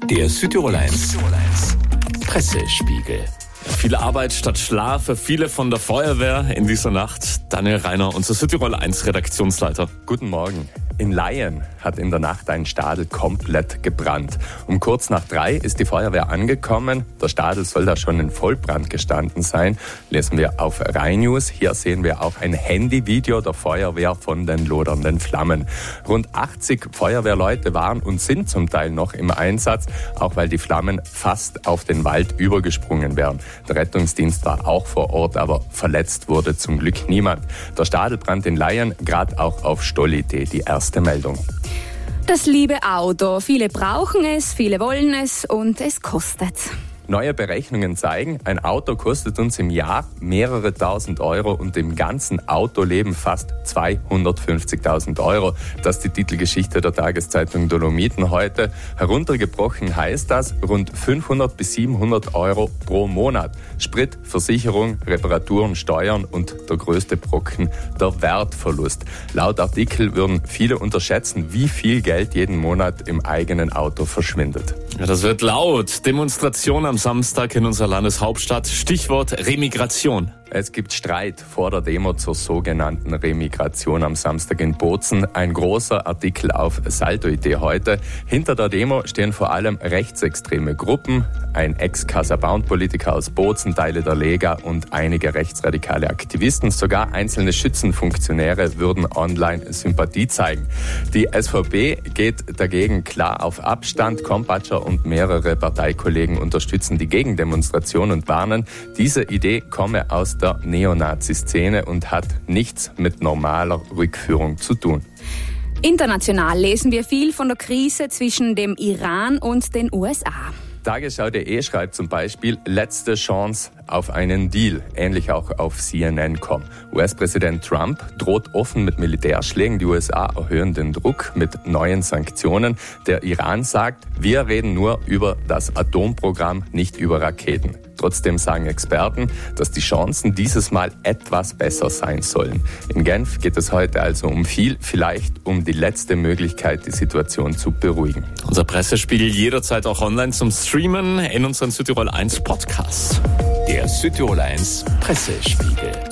Der Südtirol 1 Pressespiegel. Viel Arbeit statt Schlaf für viele von der Feuerwehr in dieser Nacht. Daniel Reiner, unser Südtirol 1 Redaktionsleiter. Guten Morgen. In Laien hat in der Nacht ein Stadel komplett gebrannt. Um kurz nach 3 ist die Feuerwehr angekommen. Der Stadel soll da schon in Vollbrand gestanden sein. Lesen wir auf Rhein News. Hier sehen wir auch ein Handyvideo der Feuerwehr von den lodernden Flammen. Rund 80 Feuerwehrleute waren und sind zum Teil noch im Einsatz, auch weil die Flammen fast auf den Wald übergesprungen wären. Der Rettungsdienst war auch vor Ort, aber verletzt wurde zum Glück niemand. Der Stadelbrand in Laien, gerade auch auf Stollidee, die erste Meldung. Das liebe Auto. Viele brauchen es, viele wollen es und es kostet. Neue Berechnungen zeigen, ein Auto kostet uns im Jahr mehrere tausend Euro und im ganzen Autoleben fast 250.000 Euro. Das ist die Titelgeschichte der Tageszeitung Dolomiten heute. Heruntergebrochen heißt das rund 500 bis 700 Euro pro Monat. Sprit, Versicherung, Reparaturen, Steuern und der größte Brocken, der Wertverlust. Laut Artikel würden viele unterschätzen, wie viel Geld jeden Monat im eigenen Auto verschwindet. Ja, das wird laut. Demonstration am Samstag in unserer Landeshauptstadt. Stichwort Remigration. Es gibt Streit vor der Demo zur sogenannten Remigration am Samstag in Bozen. Ein großer Artikel auf Salto.it heute. Hinter der Demo stehen vor allem rechtsextreme Gruppen. Ein Ex-Casa-Bound-Politiker aus Bozen, Teile der Lega und einige rechtsradikale Aktivisten. Sogar einzelne Schützenfunktionäre würden online Sympathie zeigen. Die SVP geht dagegen klar auf Abstand. Kompatscher und mehrere Parteikollegen unterstützen die Gegendemonstration und warnen, diese Idee komme aus der Neonazi-Szene und hat nichts mit normaler Rückführung zu tun. International lesen wir viel von der Krise zwischen dem Iran und den USA. Tagesschau.de schreibt zum Beispiel, letzte Chance auf einen Deal. Ähnlich auch auf CNN.com. US-Präsident Trump droht offen mit Militärschlägen. Die USA erhöhen den Druck mit neuen Sanktionen. Der Iran sagt, wir reden nur über das Atomprogramm, nicht über Raketen. Trotzdem sagen Experten, dass die Chancen dieses Mal etwas besser sein sollen. In Genf geht es heute also um viel, vielleicht um die letzte Möglichkeit, die Situation zu beruhigen. Unser Pressespiegel jederzeit auch online zum Streamen in unseren Südtirol 1 Podcast. Der Südtirol 1 Pressespiegel.